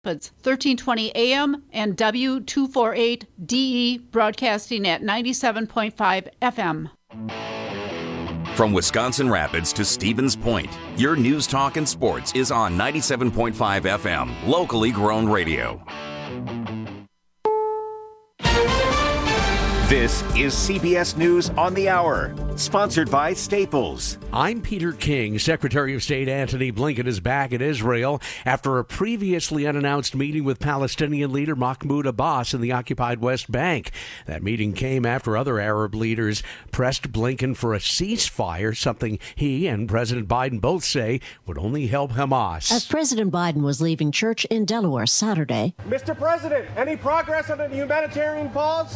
Rapids, 1320 AM and W248DE broadcasting at 97.5 FM. From Wisconsin Rapids to Stevens Point, your news, talk, and sports is on 97.5 FM, locally grown radio. This is CBS News on the Hour, sponsored by Staples. I'm Peter King. Secretary of State Antony Blinken is back in Israel after a previously unannounced meeting with Palestinian leader Mahmoud Abbas in the occupied West Bank. That meeting came after other Arab leaders pressed Blinken for a ceasefire, something he and President Biden both say would only help Hamas. As President Biden was leaving church in Delaware Saturday, Mr. President, any progress on the humanitarian pause?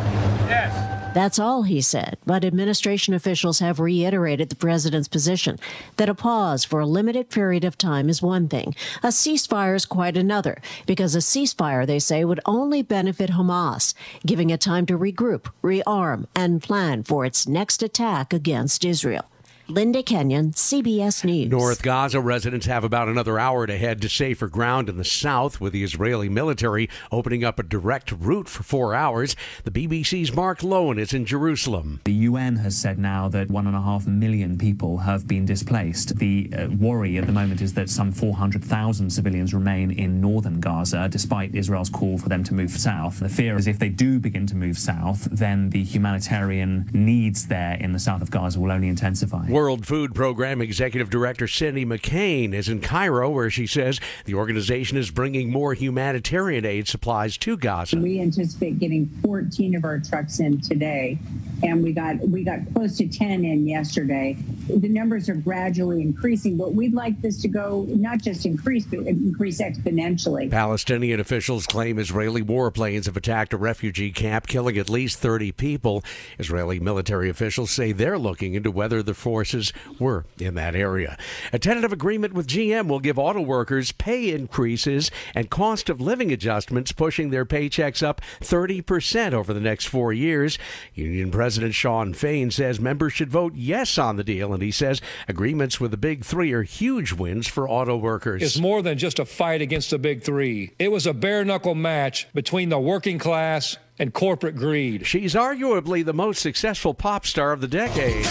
Yes. That's all he said, but administration officials have reiterated the president's position that a pause for a limited period of time is one thing. A ceasefire is quite another, because a ceasefire, they say, would only benefit Hamas, giving it time to regroup, rearm, and plan for its next attack against Israel. Linda Kenyon, CBS News. North Gaza residents have about another hour to head to safer ground in the south, with the Israeli military opening up a direct route for 4 hours. The BBC's Mark Lowen is in Jerusalem. The UN has said now that 1.5 million people have been displaced. The worry at the moment is that some 400,000 civilians remain in northern Gaza, despite Israel's call for them to move south. The fear is if they do begin to move south, then the humanitarian needs there in the south of Gaza will only intensify. World Food Program Executive Director Cindy McCain is in Cairo, where she says the organization is bringing more humanitarian aid supplies to Gaza. We anticipate getting 14 of our trucks in today, and we got close to 10 in yesterday. The numbers are gradually increasing, but we'd like this to go not just increase, but increase exponentially. Palestinian officials claim Israeli warplanes have attacked a refugee camp, killing at least 30 people. Israeli military officials say they're looking into whether the forces were in that area. A tentative agreement with GM will give auto workers pay increases and cost of living adjustments, pushing their paychecks up 30% over the next 4 years. Union President Shawn Fain says members should vote yes on the deal, and he says agreements with the Big Three are huge wins for auto workers. It's more than just a fight against the Big Three. It was a bare-knuckle match between the working class and corporate greed. She's arguably the most successful pop star of the decade.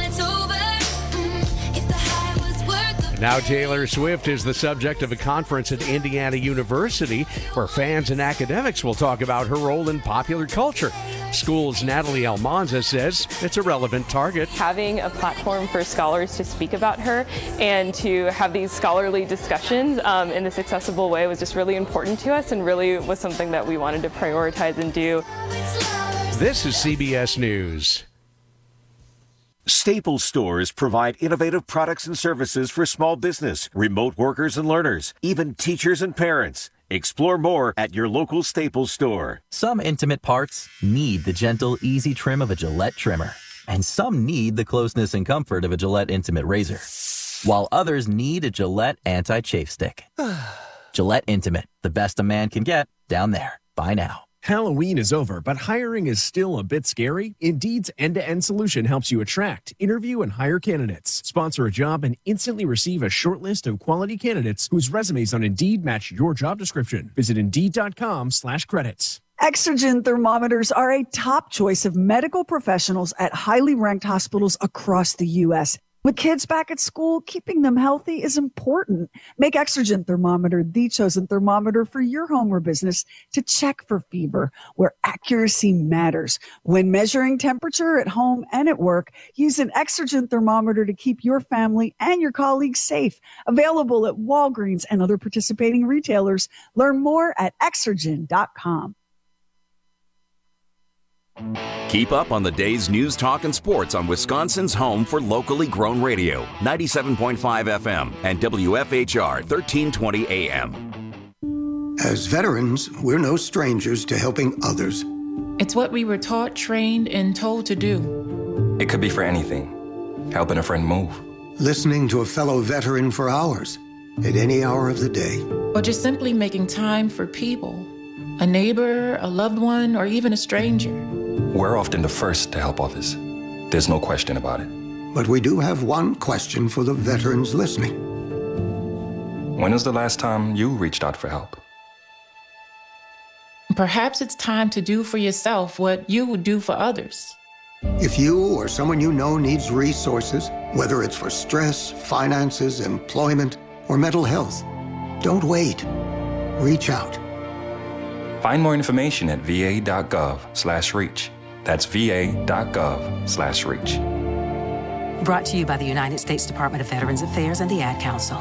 Now Taylor Swift is the subject of a conference at Indiana University where fans and academics will talk about her role in popular culture. School's Natalie Almanza says it's a relevant target. Having a platform for scholars to speak about her and to have these scholarly discussions in this accessible way was just really important to us and really was something that we wanted to prioritize and do. This is CBS News. Staples stores provide innovative products and services for small business, remote workers and learners, even teachers and parents. Explore more at your local Staples store. Some intimate parts need the gentle, easy trim of a Gillette trimmer. And some need the closeness and comfort of a Gillette Intimate razor. While others need a Gillette anti-chafe stick. Gillette Intimate, the best a man can get, down there. Buy now. Halloween is over, but hiring is still a bit scary. Indeed's end-to-end solution helps you attract, interview, and hire candidates. Sponsor a job and instantly receive a short list of quality candidates whose resumes on Indeed match your job description. Visit Indeed.com/credits. Exergen thermometers are a top choice of medical professionals at highly ranked hospitals across the U.S. With kids back at school, keeping them healthy is important. Make Exergen thermometer the chosen thermometer for your home or business to check for fever, where accuracy matters. When measuring temperature at home and at work, use an Exergen thermometer to keep your family and your colleagues safe. Available at Walgreens and other participating retailers. Learn more at Exergen.com. Keep up on the day's news, talk, and sports on Wisconsin's home for locally grown radio, 97.5 FM and WFHR 1320 AM. As veterans, we're no strangers to helping others. It's what we were taught, trained, and told to do. It could be for anything. Helping a friend move. Listening to a fellow veteran for hours, at any hour of the day. Or just simply making time for people. A neighbor, a loved one, or even a stranger. We're often the first to help others. There's no question about it. But we do have one question for the veterans listening. When was the last time you reached out for help? Perhaps it's time to do for yourself what you would do for others. If you or someone you know needs resources, whether it's for stress, finances, employment, or mental health, don't wait. Reach out. Find more information at va.gov/reach. That's va.gov/reach. Brought to you by the United States Department of Veterans Affairs and the Ad Council.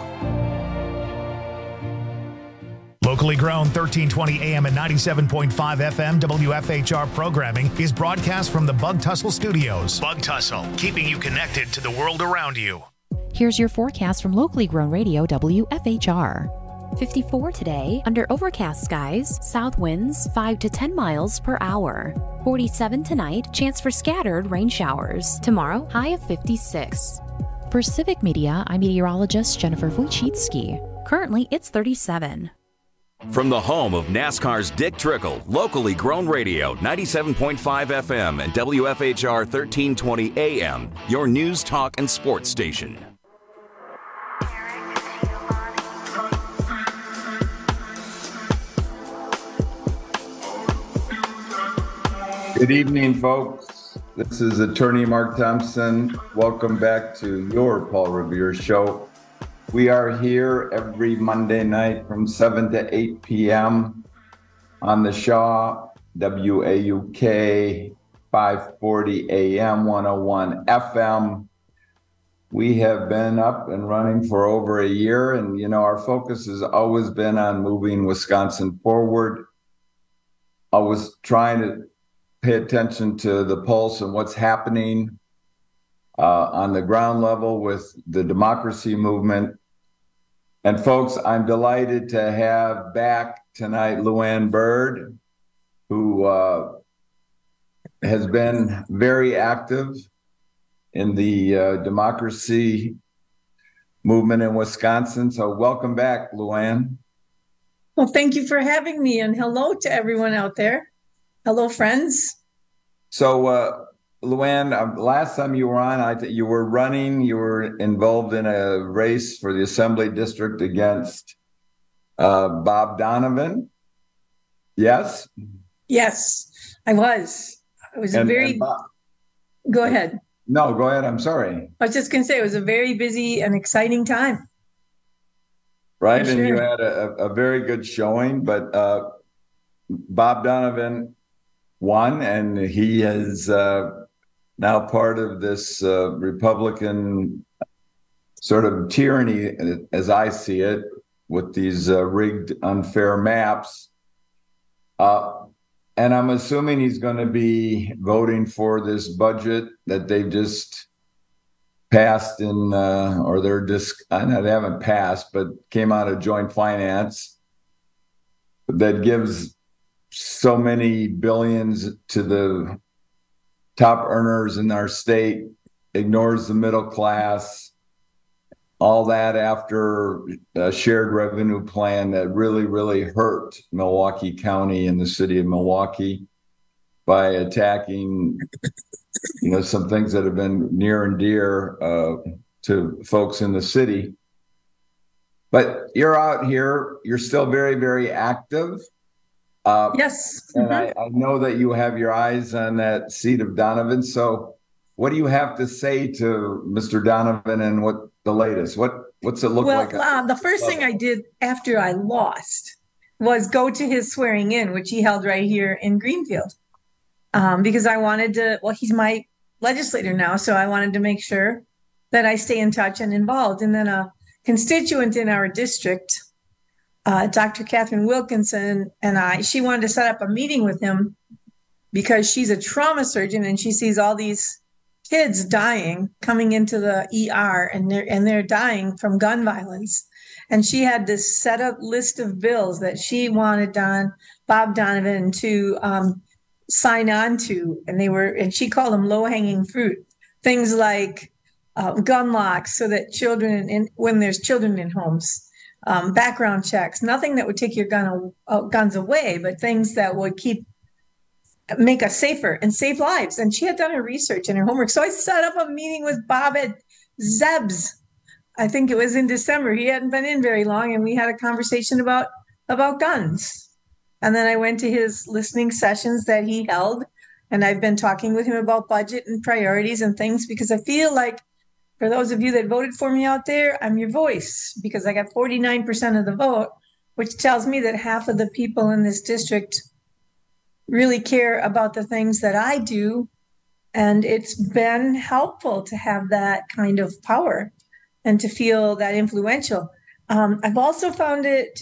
Locally grown 1320 AM and 97.5 FM WFHR programming is broadcast from the Bug Tussle Studios. Bug Tussle, keeping you connected to the world around you. Here's your forecast from locally grown radio WFHR. 54 today, under overcast skies, south winds 5 to 10 miles per hour. 47 tonight, chance for scattered rain showers. Tomorrow, high of 56. For Civic Media, I'm meteorologist Jennifer Wojcicki. Currently, it's 37. From the home of NASCAR's Dick Trickle, locally grown radio, 97.5 FM and WFHR 1320 AM, your news, talk, and sports station. Good evening, folks. This is Attorney Mark Thompson. Welcome back to your Paul Revere Show. We are here every Monday night from 7 to 8 p.m. on the Shaw, WAUK, 540 AM, 101 FM. We have been up and running for over a year, and, you know, our focus has always been on moving Wisconsin forward. Always trying to pay attention to the pulse and what's happening on the ground level with the democracy movement. And folks, I'm delighted to have back tonight Luann Byrd, who has been very active in the democracy movement in Wisconsin. So welcome back, Luann. Well, thank you for having me, and hello to everyone out there. Hello, friends. So, Luann, last time you were on, you were running, you were involved in a race for the Assembly District against Bob Donovan. Yes? Yes, I was. It was a very... Go ahead. No, go ahead. I'm sorry. I was just going to say it was a very busy and exciting time. Right, and you had a very good showing, but Bob Donovan won, and he is now part of this Republican sort of tyranny, as I see it, with these rigged, unfair maps. And I'm assuming he's going to be voting for this budget that they've just passed in, or they're just, I know they haven't passed, but came out of joint finance that gives so many billions to the top earners in our state, ignores the middle class, all that after a shared revenue plan that really, really hurt Milwaukee County and the city of Milwaukee by attacking, you know, some things that have been near and dear to folks in the city. But you're out here, you're still very, very active. Yes. And I know that you have your eyes on that seat of Donovan. So what do you have to say to Mr. Donovan and what the latest? What's it look like? Well, the first thing I did after I lost was go to his swearing in, which he held right here in Greenfield. Because I wanted to, well, he's my legislator now, so I wanted to make sure that I stay in touch and involved. And then a constituent in our district, Dr. Catherine Wilkinson, and she wanted to set up a meeting with him because she's a trauma surgeon and she sees all these kids dying coming into the ER, and they're dying from gun violence. And she had this set up list of bills that she wanted Bob Donovan to sign on to, and she called them low-hanging fruit. Things like gun locks so that when there's children in homes, background checks, nothing that would take your guns away, but things that would make us safer and save lives. And she had done her research and her homework. So I set up a meeting with Bob at Zeb's. I think it was in December. He hadn't been in very long, and we had a conversation about guns. And then I went to his listening sessions that he held. And I've been talking with him about budget and priorities and things, because I feel like, for those of you that voted for me out there, I'm your voice, because I got 49% of the vote, which tells me that half of the people in this district really care about the things that I do. And it's been helpful to have that kind of power and to feel that influential. I've also found it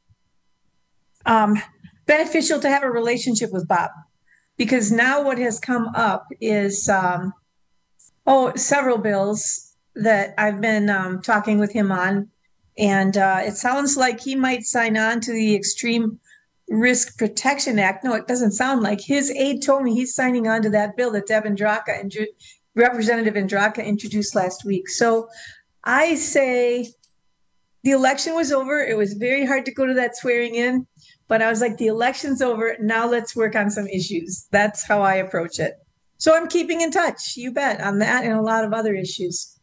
beneficial to have a relationship with Bob, because now what has come up is several bills that I've been talking with him on. And it sounds like he might sign on to the Extreme Risk Protection Act. No, it doesn't sound like. His aide told me he's signing on to that bill that Representative Andraka introduced last week. So I say the election was over. It was very hard to go to that swearing in, but I was like, the election's over. Now let's work on some issues. That's how I approach it. So I'm keeping in touch, you bet, on that and a lot of other issues.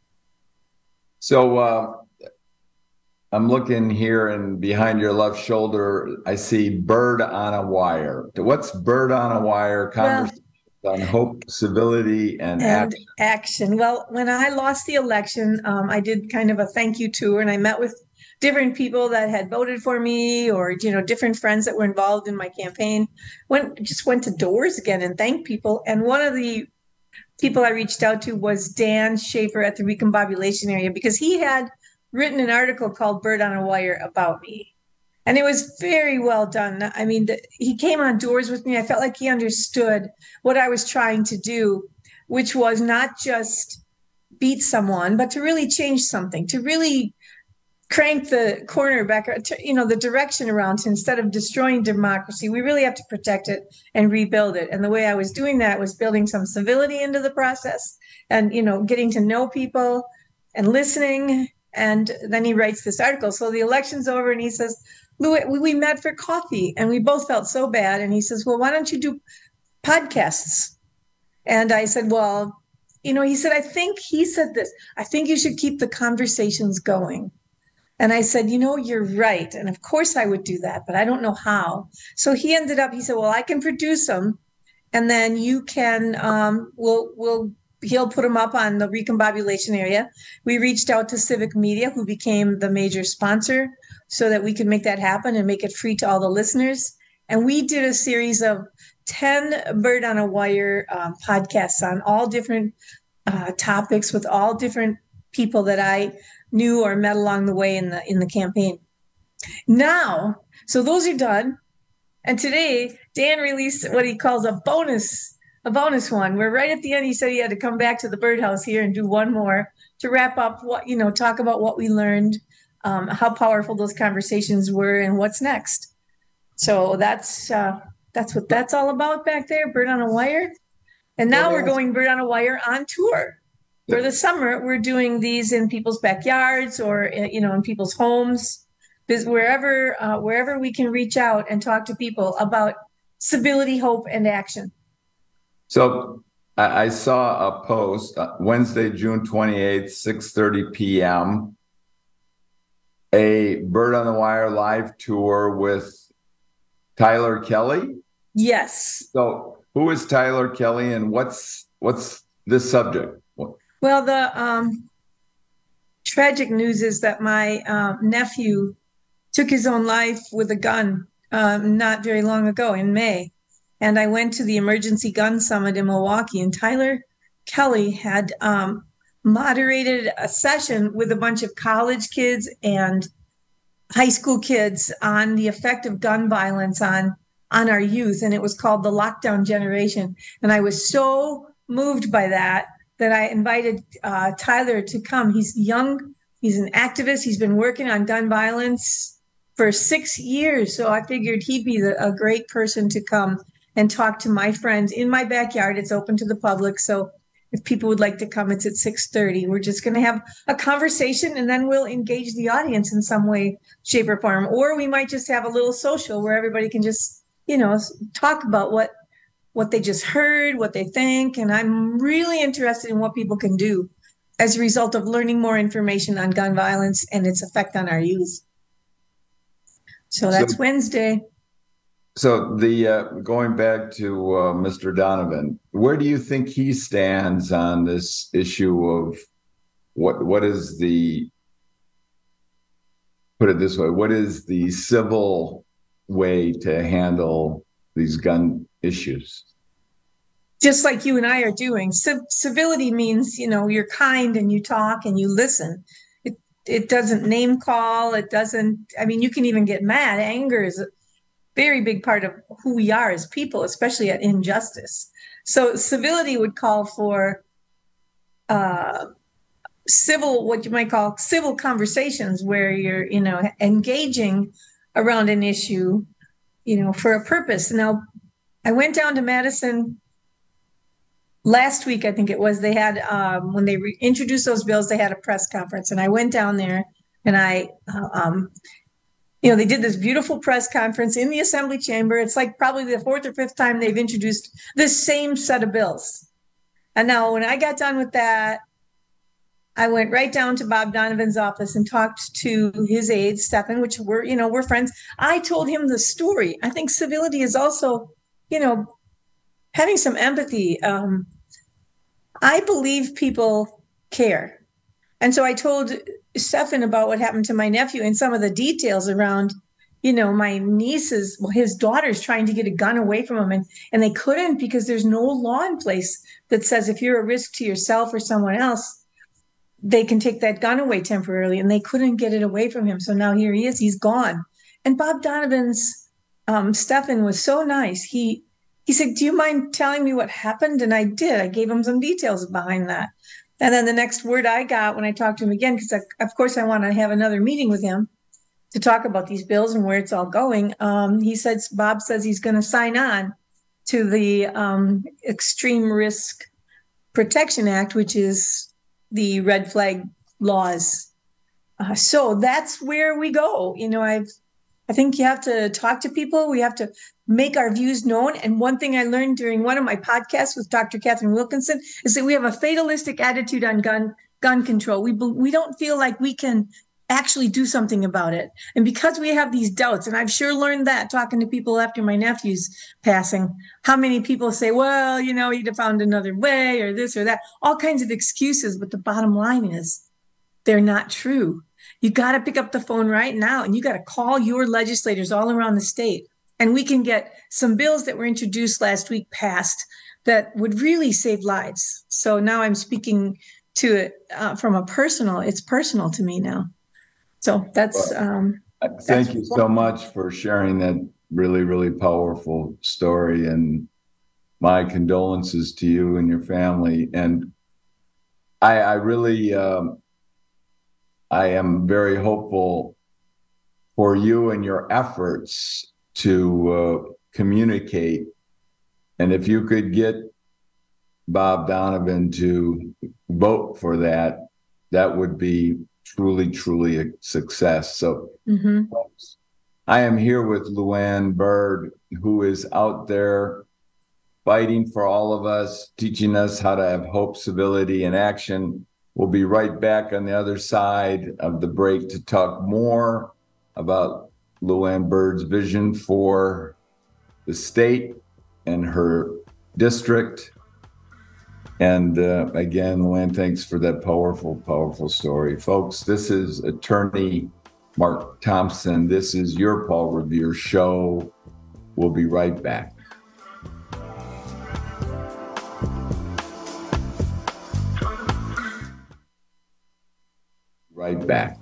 So I'm looking here, and behind your left shoulder, I see Bird on a Wire. What's Bird on a Wire? Conversation on hope, civility, and action. Well, when I lost the election, I did kind of a thank you tour, and I met with different people that had voted for me, or different friends that were involved in my campaign. Went to doors again and thanked people. And one of the people I reached out to was Dan Schaefer at the Recombobulation Area, because he had written an article called Bird on a Wire about me. And it was very well done. I mean, he came on doors with me. I felt like he understood what I was trying to do, which was not just beat someone, but to really change something, to really crank the corner back, the direction around. Instead of destroying democracy, we really have to protect it and rebuild it. And the way I was doing that was building some civility into the process and, getting to know people and listening. And then he writes this article. So the election's over, and he says, Lou, we met for coffee and we both felt so bad. And he says, well, why don't you do podcasts? And I said, well, he said, I think you should keep the conversations going. And I said, you're right. And of course I would do that, but I don't know how. So he said, well, I can produce them, and then you can, he'll put them up on the Recombobulation Area. We reached out to Civic Media, who became the major sponsor, so that we could make that happen and make it free to all the listeners. And we did a series of 10 Bird on a Wire podcasts on all different topics with all different people that I knew or met along the way in the campaign. Now, so those are done. And today, Dan released what he calls a bonus one, where right at the end, he said he had to come back to the birdhouse here and do one more to wrap up talk about what we learned, how powerful those conversations were, and what's next. So that's what that's all about back there, Bird on a Wire. And now we're going Bird on a Wire on tour. For the summer, we're doing these in people's backyards or, in people's homes, wherever we can reach out and talk to people about civility, hope, and action. So I saw a post Wednesday, June 28th, 6:30 p.m., a Bird on the Wire live tour with Tyler Kelly. Yes. So who is Tyler Kelly, and what's this subject? Well, the tragic news is that my nephew took his own life with a gun not very long ago in May. And I went to the Emergency Gun Summit in Milwaukee, and Tyler Kelly had moderated a session with a bunch of college kids and high school kids on the effect of gun violence on our youth. And it was called The Lockdown Generation. And I was so moved by that I invited Tyler to come. He's young. He's an activist. He's been working on gun violence for 6 years. So I figured he'd be a great person to come and talk to my friends in my backyard. It's open to the public. So if people would like to come, it's at 6:30. We're just going to have a conversation, and then we'll engage the audience in some way, shape, or form. Or we might just have a little social where everybody can just, talk about what they just heard, what they think. And I'm really interested in what people can do as a result of learning more information on gun violence and its effect on our youth. So that's Wednesday. So the going back to Mr. Donovan, where do you think he stands on this issue of what is the, put it this way, what is the civil way to handle these gun issues? Just like you and I are doing. Civility means, you're kind and you talk and you listen. It doesn't name call. It doesn't, you can even get mad. Anger is a very big part of who we are as people, especially at injustice. So civility would call for what you might call civil conversations where you're, engaging around an issue, for a purpose. Now, I went down to Madison last week, I think it was. They had, when they introduced those bills, they had a press conference. And I went down there and they did this beautiful press conference in the Assembly chamber. It's like probably the fourth or fifth time they've introduced this same set of bills. And now when I got done with that, I went right down to Bob Donovan's office and talked to his aide, Stephan, which we're friends. I told him the story. I think civility is also, having some empathy. I believe people care. And so I told Stephan about what happened to my nephew and some of the details around, my niece's, his daughter's trying to get a gun away from him. And they couldn't because there's no law in place that says if you're a risk to yourself or someone else, they can take that gun away temporarily, and they couldn't get it away from him. So now here he is, he's gone. And Bob Donovan's Stephan was so nice. He said, do you mind telling me what happened? And I did. I gave him some details behind that. And then the next word I got when I talked to him again, because of course I want to have another meeting with him to talk about these bills and where it's all going. Bob says he's going to sign on to the Extreme Risk Protection Act, which is the red flag laws. So that's where we go. I think you have to talk to people. We have to make our views known. And one thing I learned during one of my podcasts with Dr. Catherine Wilkinson is that we have a fatalistic attitude on gun control. We don't feel like we can actually do something about it. And because we have these doubts, and I've sure learned that talking to people after my nephew's passing, how many people say, well, you'd have found another way or this or that, all kinds of excuses. But the bottom line is they're not true. You got to pick up the phone right now and you got to call your legislators all around the state. And we can get some bills that were introduced last week passed that would really save lives. So now I'm speaking to it from it's personal to me now. So that's. Thank you so much for sharing that really, really powerful story, and my condolences to you and your family. And I really, I am very hopeful for you and your efforts to communicate. And if you could get Bob Donovan to vote for that, that would be truly a success. So folks, I am here with Luann Byrd, who is out there fighting for all of us, teaching us how to have hope, civility, and action. We'll be right back on the other side of the break to talk more about Luann Byrd's vision for the state and her district. And again, Luann, thanks for that powerful story. Folks, this is attorney Mark Thompson. This is your Paul Revere Show. We'll be right back. Right back.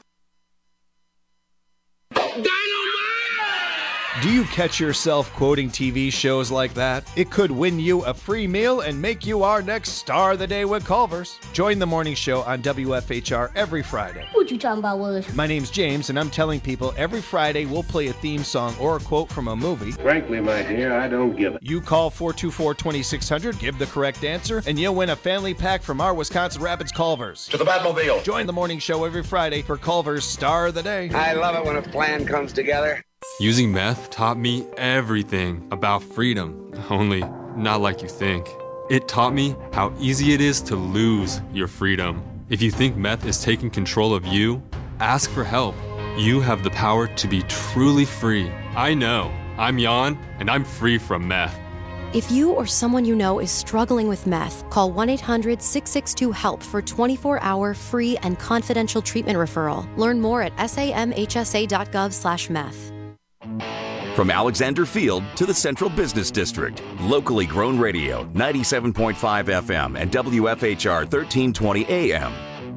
Do you catch yourself quoting TV shows like that? It could win you a free meal and make you our next star of the day with Culver's. Join the morning show on WFHR every Friday. What you talking about, Willis? My name's James, and I'm telling people every Friday we'll play a theme song or a quote from a movie. Frankly, my dear, I don't give it. You call 424-2600, give the correct answer, and you'll win a family pack from our Wisconsin Rapids Culver's. To the Batmobile. Join the morning show every Friday for Culver's Star of the Day. I love it when a plan comes together. Using meth taught me everything about freedom, only not like you think. It taught me how easy it is to lose your freedom. If you think meth is taking control of you, ask for help. You have the power to be truly free. I know. I'm Jan, and I'm free from meth. If you or someone you know is struggling with meth, call 1-800-662-HELP for 24-hour free and confidential treatment referral. Learn more at samhsa.gov/meth. From Alexander Field to the Central Business District, locally grown radio, 97.5 FM and WFHR 1320 AM.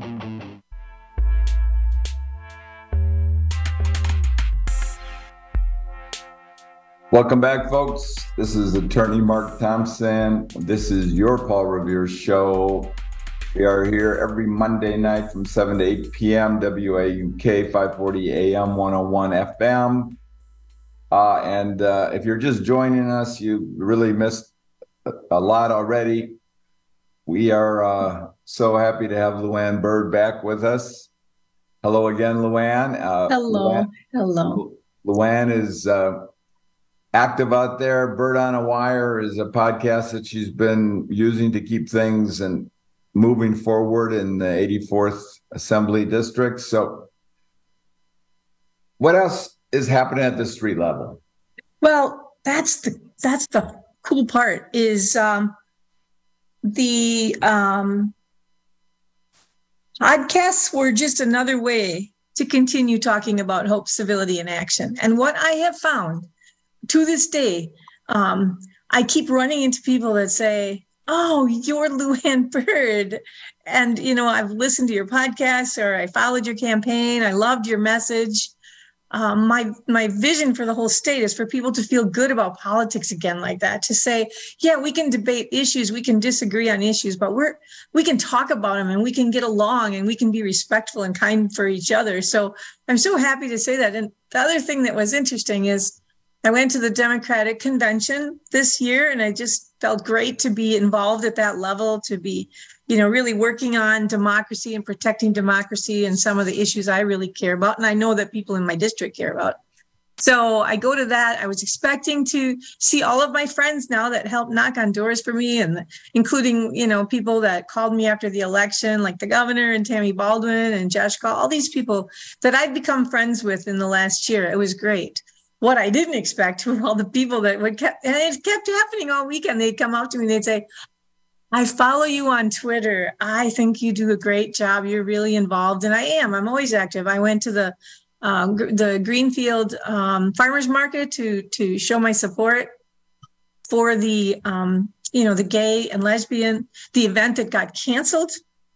Welcome back, folks. This is Attorney Mark Thompson. This is your Paul Revere Show. We are here every Monday night from 7 to 8 p.m., WAUK 540 AM 101 FM. And if you're just joining us, you really missed a lot already. We are so happy to have Luann Bird back with us. Hello again, Luann. Hello. Hello. Luann is active out there. Bird on a Wire is a podcast that she's been using to keep things and moving forward in the 84th Assembly District. So what else is happening at the street level? Well, that's the cool part is the podcasts were just another way to continue talking about hope, civility, and action. And what I have found to this day, I keep running into people that say, "Oh, you're Luann Bird. And, I've listened to your podcast, or I followed your campaign. I loved your message." My vision for the whole state is for people to feel good about politics again like that, to say, yeah, we can debate issues, we can disagree on issues, but we can talk about them and we can get along and we can be respectful and kind for each other. So I'm so happy to say that. And the other thing that was interesting is I went to the Democratic Convention this year, and I just felt great to be involved at that level, to be really working on democracy and protecting democracy and some of the issues I really care about. And I know that people in my district care about. So I go to that. I was expecting to see all of my friends now that helped knock on doors for me, and including, people that called me after the election, like the governor and Tammy Baldwin and Josh Gall, all these people that I've become friends with in the last year. It was great. What I didn't expect were all the people that and it kept happening all weekend. They'd come up to me and they'd say, "I follow you on Twitter. I think you do a great job. You're really involved." And I am. I'm always active. I went to the Greenfield Farmers Market to show my support for the the gay and lesbian, the event that got canceled.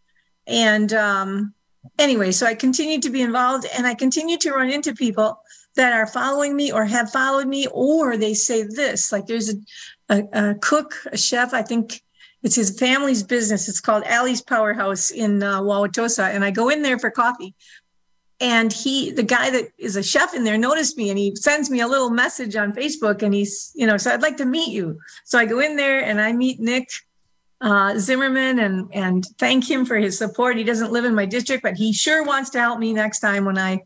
And anyway, so I continued to be involved, and I continue to run into people that are following me or have followed me, or they say this, like there's a cook, a chef, I think it's his family's business. It's called Allie's Powerhouse in Wauwatosa. And I go in there for coffee. And the guy that is a chef in there noticed me, and he sends me a little message on Facebook, and he's, so I'd like to meet you. So I go in there and I meet Nick Zimmerman and thank him for his support. He doesn't live in my district, but he sure wants to help me next time when I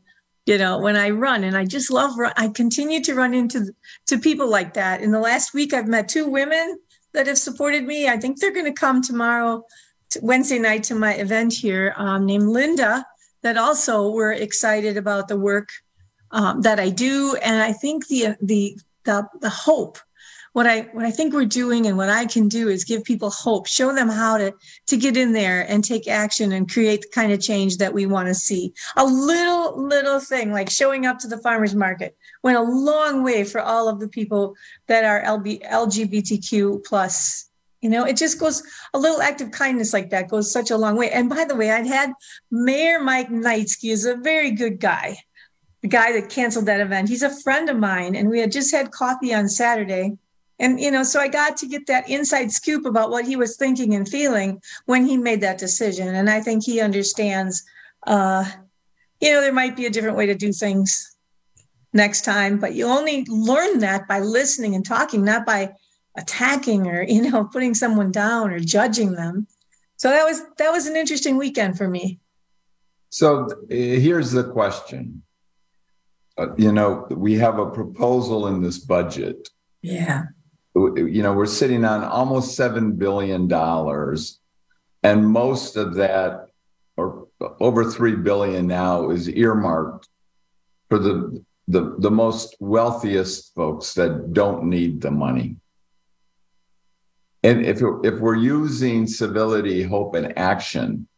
run. And I just I continue to run into people like that. In the last week, I've met 2 women that have supported me. I think they're going to come tomorrow, Wednesday night, to my event here, named Linda, that also were excited about the work that I do. And I think the hope, what I think we're doing and what I can do is give people hope, show them how to get in there and take action and create the kind of change that we want to see. A little thing like showing up to the farmers market went a long way for all of the people that are LGBTQ plus. It just goes, a little act of kindness like that goes such a long way. And by the way, I'd had Mayor Mike Knightsky is a very good guy, the guy that canceled that event. He's a friend of mine, and we had just had coffee on Saturday. And, so I got to get that inside scoop about what he was thinking and feeling when he made that decision. And I think he understands, there might be a different way to do things next time, but you only learn that by listening and talking, not by attacking or, putting someone down or judging them. So that was an interesting weekend for me. So here's the question. We have a proposal in this budget. Yeah. We're sitting on almost $7 billion, and most of that, or over $3 billion now, is earmarked for the the most wealthiest folks that don't need the money. And if we're using civility, hope, and action,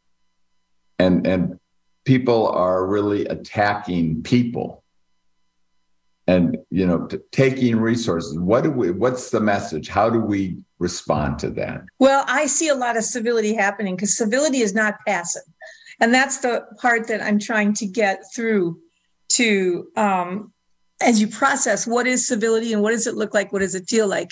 and people are really attacking people, and taking resources, what's the message? How do we respond to that? Well, I see a lot of civility happening because civility is not passive, and that's the part that I'm trying to get through to as you process what is civility and what does it look like, what does it feel like.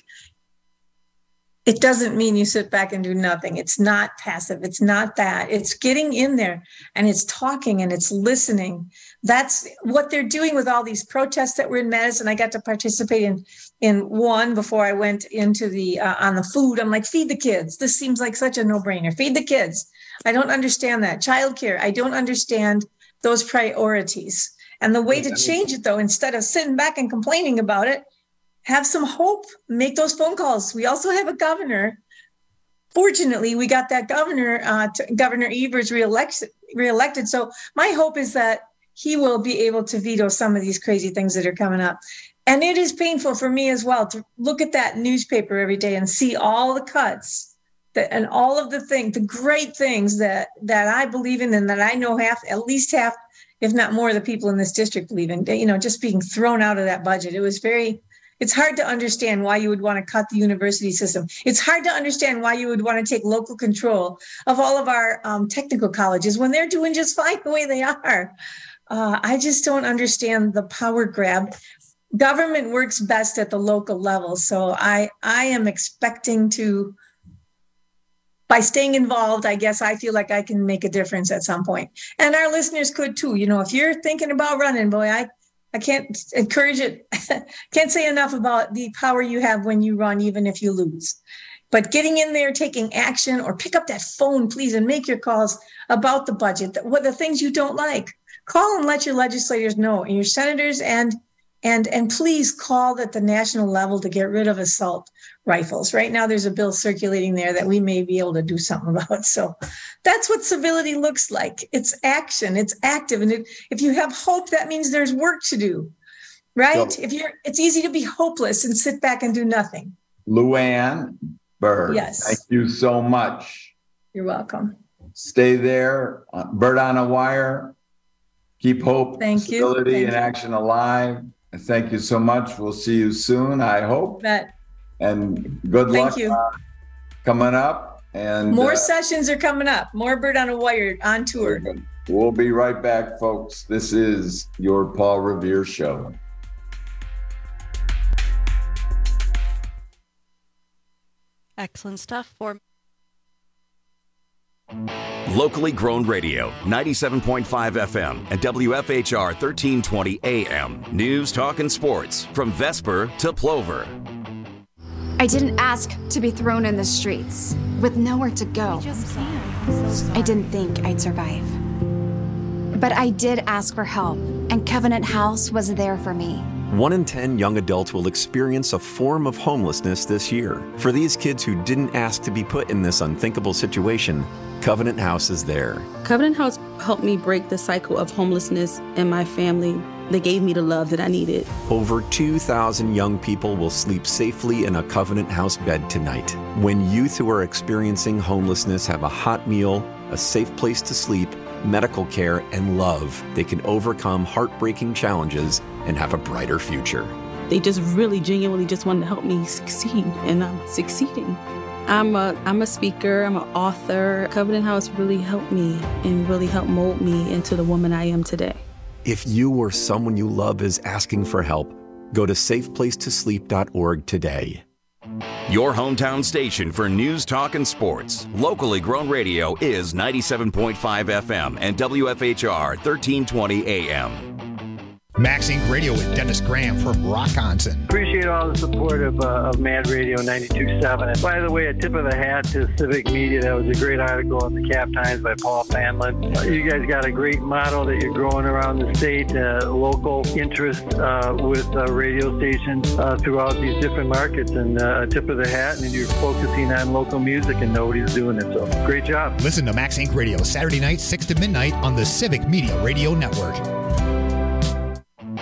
It doesn't mean you sit back and do nothing. It's not passive. It's not that. It's getting in there and it's talking and it's listening. That's what they're doing with all these protests that were in Madison. I got to participate in one before I went into the on the food. I'm like, feed the kids. This seems like such a no-brainer. Feed the kids. I don't understand that. Childcare. I don't understand those priorities. And the way to change it, though, instead of sitting back and complaining about it, have some hope, make those phone calls. We also have a governor. Fortunately, we got that governor, Governor Evers reelected. So my hope is that he will be able to veto some of these crazy things that are coming up. And it is painful for me as well to look at that newspaper every day and see all the cuts and all of the great things that I believe in and that I know at least half, if not more, of the people in this district believe in, just being thrown out of that budget. It's hard to understand why you would want to cut the university system. It's hard to understand why you would want to take local control of all of our technical colleges when they're doing just fine the way they are. I just don't understand the power grab. Government works best at the local level. So I am expecting to, by staying involved, I guess I feel like I can make a difference at some point. And our listeners could too. If you're thinking about running, boy, I can't encourage it. Can't say enough about the power you have when you run, even if you lose. But getting in there, taking action, or pick up that phone, please, and make your calls about the budget, what the things you don't like. Call and let your legislators know, and your senators, and please call at the national level to get rid of assault rifles. Right now, there's a bill circulating there that we may be able to do something about. So that's what civility looks like. It's action. It's active. And if you have hope, that means there's work to do, right? So, it's easy to be hopeless and sit back and do nothing. Luann Bird, yes. Thank you so much. You're welcome. Stay there. Bird on a Wire. Keep hope, civility, and action alive. Thank you so much. We'll see you soon, I hope. Bet. And good luck coming up. And more sessions are coming up. More Bird on a Wire on tour. We'll be right back, folks. This is your Paul Revere Show. Excellent stuff for Locally grown radio, 97.5 FM and WFHR 1320 AM. News, talk, and sports from Vesper to Plover. I didn't ask to be thrown in the streets with nowhere to go. I didn't think I'd survive. But I did ask for help, and Covenant House was there for me. 1 in 10 young adults will experience a form of homelessness this year. For these kids who didn't ask to be put in this unthinkable situation, Covenant House is there. Covenant House helped me break the cycle of homelessness in my family. They gave me the love that I needed. Over 2,000 young people will sleep safely in a Covenant House bed tonight. When youth who are experiencing homelessness have a hot meal, a safe place to sleep, medical care, and love, they can overcome heartbreaking challenges and have a brighter future. They just really genuinely just wanted to help me succeed, and I'm succeeding. I'm a speaker, I'm an author. Covenant House really helped me and really helped mold me into the woman I am today. If you or someone you love is asking for help, go to safeplacetosleep.org today. Your hometown station for news, talk, and sports. Locally grown radio is 97.5 FM and WFHR 1320 AM. Max Inc. Radio with Dennis Graham from Rockonson. Appreciate all the support of Mad Radio 92.7. And by the way, a tip of the hat to Civic Media. That was a great article in the Cap Times by Paul Fanlin. You guys got a great model that you're growing around the state, local interest with radio stations throughout these different markets. And a tip of the hat, and you're focusing on local music and nobody's doing it. So great job. Listen to Max Inc. Radio Saturday night, 6 to midnight on the Civic Media Radio Network.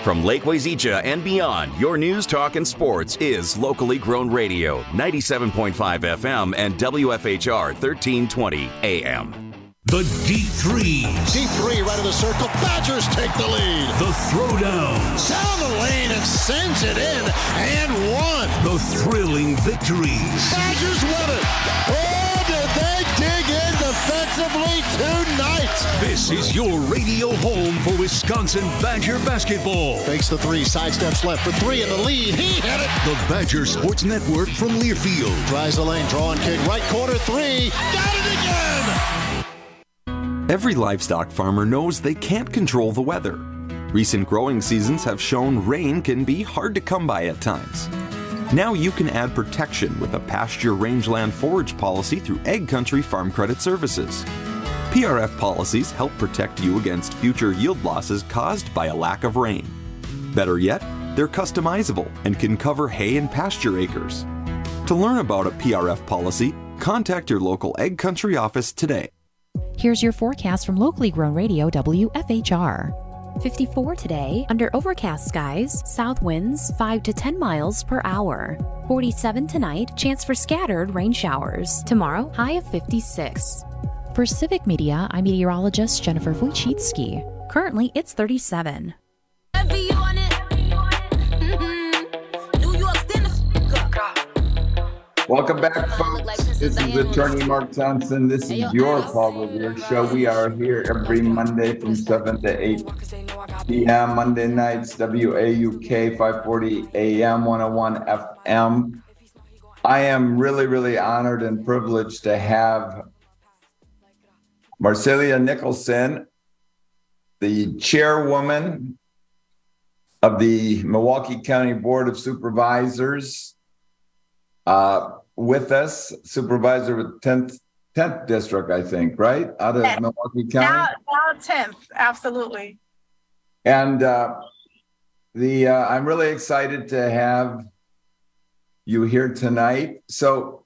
From Lake Wazeecha and beyond, your news, talk, and sports is locally grown radio, 97.5 FM and WFHR 1320 AM. The Deep Threes. Deep three right of the circle. Badgers take the lead. The Throwdown. Down the lane and sends it in and one. The thrilling victories. Badgers win it. Oh, did they dig in defensively tonight? This is your radio home for Wisconsin Badger basketball. Fakes the three, sidesteps left for three in the lead. He hit it. The Badger Sports Network from Learfield. Tries the lane, draw and kick, right corner three. Got it again. Every livestock farmer knows they can't control the weather. Recent growing seasons have shown rain can be hard to come by at times. Now you can add protection with a pasture rangeland forage policy through Ag Country Farm Credit Services. PRF policies help protect you against future yield losses caused by a lack of rain. Better yet, they're customizable and can cover hay and pasture acres. To learn about a PRF policy, contact your local Ag Country office today. Here's your forecast from locally grown radio WFHR. 54 today, under overcast skies, south winds 5 to 10 miles per hour. 47 tonight, chance for scattered rain showers. Tomorrow, high of 56. For Civic Media, I'm meteorologist Jennifer Wojcicki. Currently, it's 37. Welcome back, folks. This is Attorney Mark Thompson. This is your Paul Revere Show. We are here every Monday from 7 to 8 p.m. Monday nights, WAUK 540 AM 101 FM. I am really, really honored and privileged to have Marcelia Nicholson, the chairwoman of the Milwaukee County Board of Supervisors, with us, supervisor with 10th district, I think, right? Out of Milwaukee County? Now 10th, absolutely. And I'm really excited to have you here tonight. So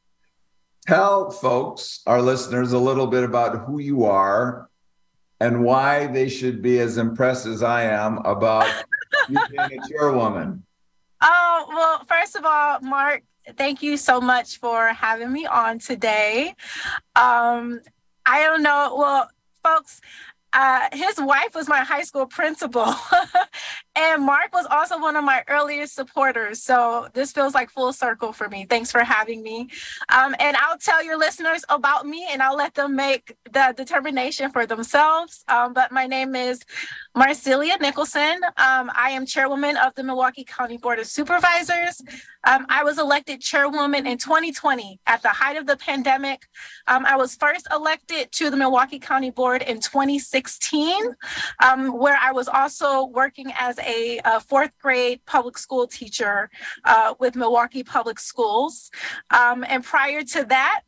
tell folks, our listeners, a little bit about who you are and why they should be as impressed as I am about you being a chairwoman. Oh, well, first of all, Mark, thank you so much for having me on today. I don't know. Well, folks, his wife was my high school principal, and Mark was also one of my earliest supporters. So this feels like full circle for me. Thanks for having me. And I'll tell your listeners about me, and I'll let them make the determination for themselves. But my name is Marcelia Nicholson. I am chairwoman of the Milwaukee County Board of Supervisors. I was elected chairwoman in 2020 at the height of the pandemic. I was first elected to the Milwaukee County Board in 2016, where I was also working as a fourth grade public school teacher with Milwaukee Public Schools. And prior to that,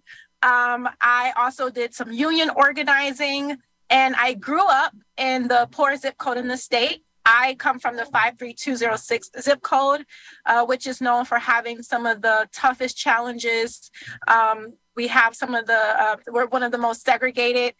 I also did some union organizing, and I grew up in the poorest zip code in the state. I come from the 53206 zip code, which is known for having some of the toughest challenges. We have we're one of the most segregated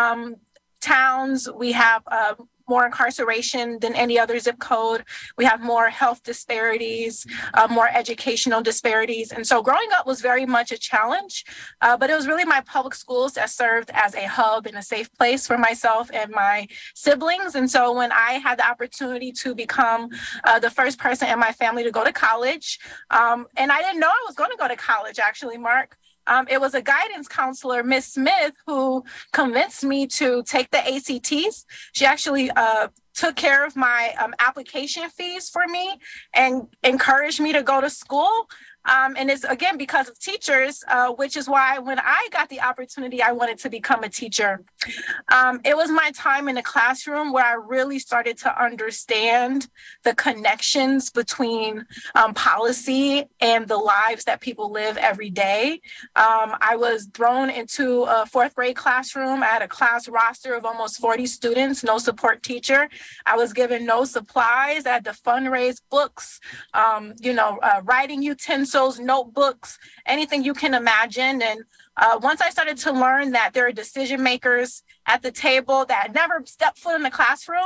towns. We have more incarceration than any other zip code. We have more health disparities, more educational disparities. And so growing up was very much a challenge, but it was really my public schools that served as a hub and a safe place for myself and my siblings. And so when I had the opportunity to become the first person in my family to go to college, and I didn't know I was going to go to college, actually, Mark. It was a guidance counselor, Miss Smith, who convinced me to take the ACTs. She actually took care of my application fees for me and encouraged me to go to school. And it's, again, because of teachers, which is why when I got the opportunity, I wanted to become a teacher. It was my time in the classroom where I really started to understand the connections between policy and the lives that people live every day. I was thrown into a fourth grade classroom. I had a class roster of almost 40 students, no support teacher. I was given no supplies. I had to fundraise books, writing utensils, notebooks, anything you can imagine. And once I started to learn that there are decision makers at the table that never stepped foot in the classroom,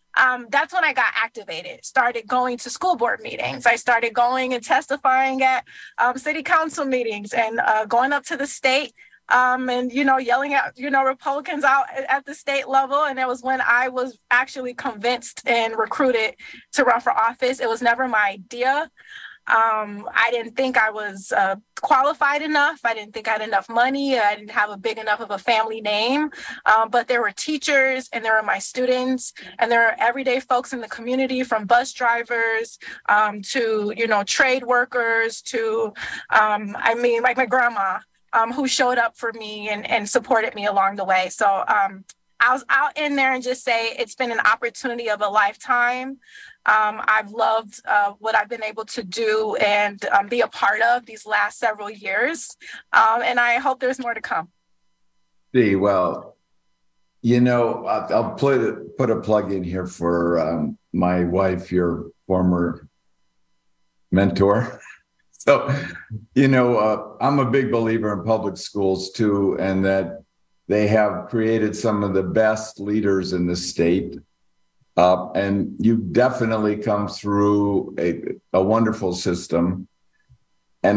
that's when I got activated, started going to school board meetings. I started going and testifying at city council meetings and going up to the state and, yelling at, Republicans out at the state level. And it was when I was actually convinced and recruited to run for office. It was never my idea. I didn't think I was qualified enough. I didn't think I had enough money. I didn't have a big enough of a family name. But there were teachers and there were my students and there are everyday folks in the community, from bus drivers to, trade workers to, like my grandma who showed up for me and supported me along the way. So I was out in there and just say it's been an opportunity of a lifetime. I've loved what I've been able to do and be a part of these last several years. And I hope there's more to come. Well, I'll put a plug in here for my wife, your former mentor. So, I'm a big believer in public schools too, and that they have created some of the best leaders in the state. And you've definitely come through a wonderful system. And,